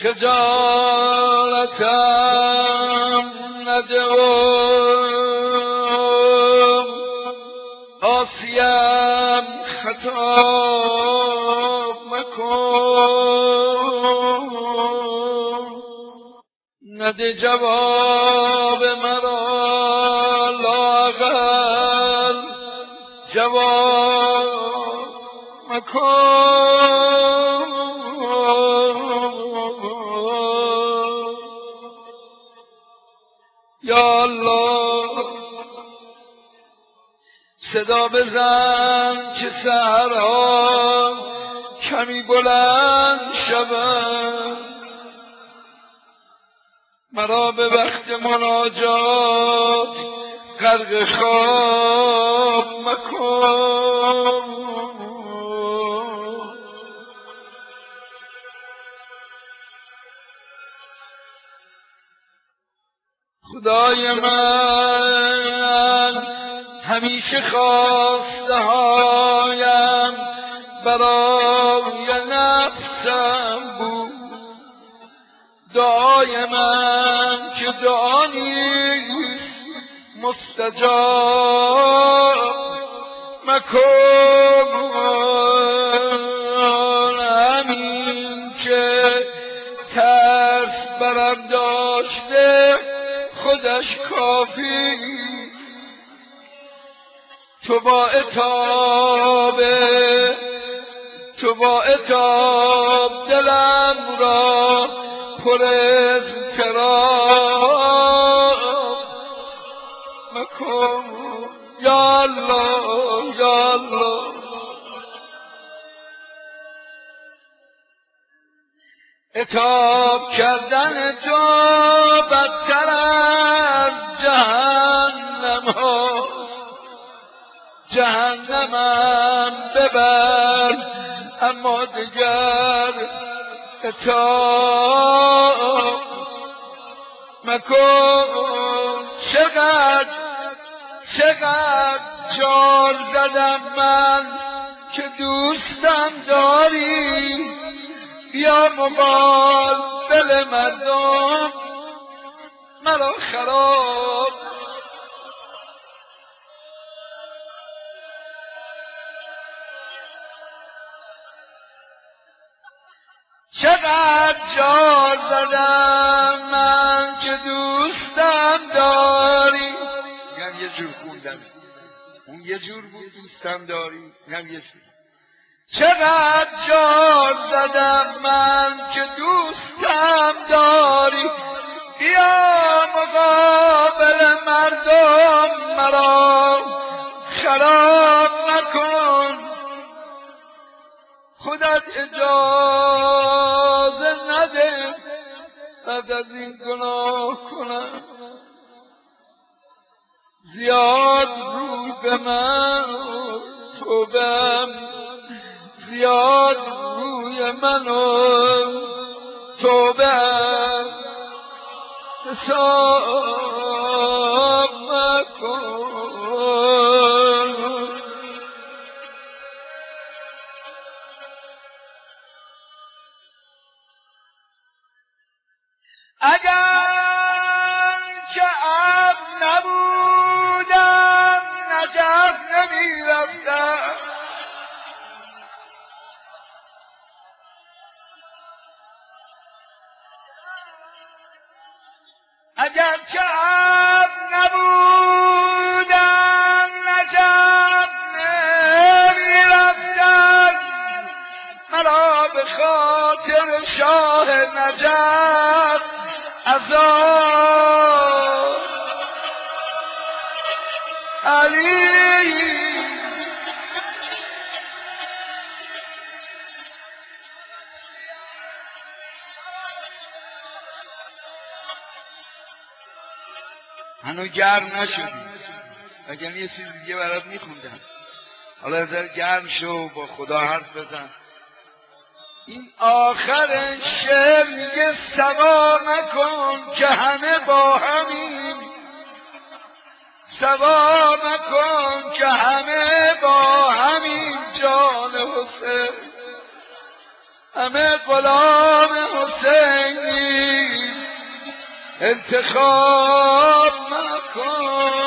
خجالتم نده و آسیم خطاب مکن، نده جواب مرا لااقل جواب مکن. یا الله صدا بزن که سحرها کمی بلند شود، مرا به وقت مناجات غرق خواب مکن. خدای من همیشه خواسته هایم برای نفسم بود، دعای من که دعا نیست مستجاب مکن. همین که ترس برم داشته خودش کافی، تو با عتاب دلم را پر اضطراب مکن. یا الله یا الله عتاب کردن تو بدتر از جهنم ها، جهنمم ببر اما دیگر عتاب مکن. چقدر جار زدم من که دوستم داری، بیا مقابل مردم مرا خراب. چقدر جار زدم من که دوستم داری، میگم یه جور خوندم، اون یه جور بود دوستم داری، میگم یه جور. چقدر جار زدم من که دوستم داری، بیا مقابل مردم مرا خراب نکن. خودت اجازه نده بعد از این گناه کنم، زیاد روی به من توبم، زیاد روی من توبم حساب مکن. اگر که اب نبودم نجف نمیرفتم، اگر که اب نبودم نجف نمیرفتم، مرا به خاطر شاه نجف عذاب علی. هنو گرم نشدی، اگر یه چیز دیگه برات میخوندم، حالا ازر گرم شو با خدا حرف بزن. این آخر شعر میگه سوا مکن که همه با همین، سوا مکن که همه با همین جان حسین، همه غلام حسین انتخاب مکن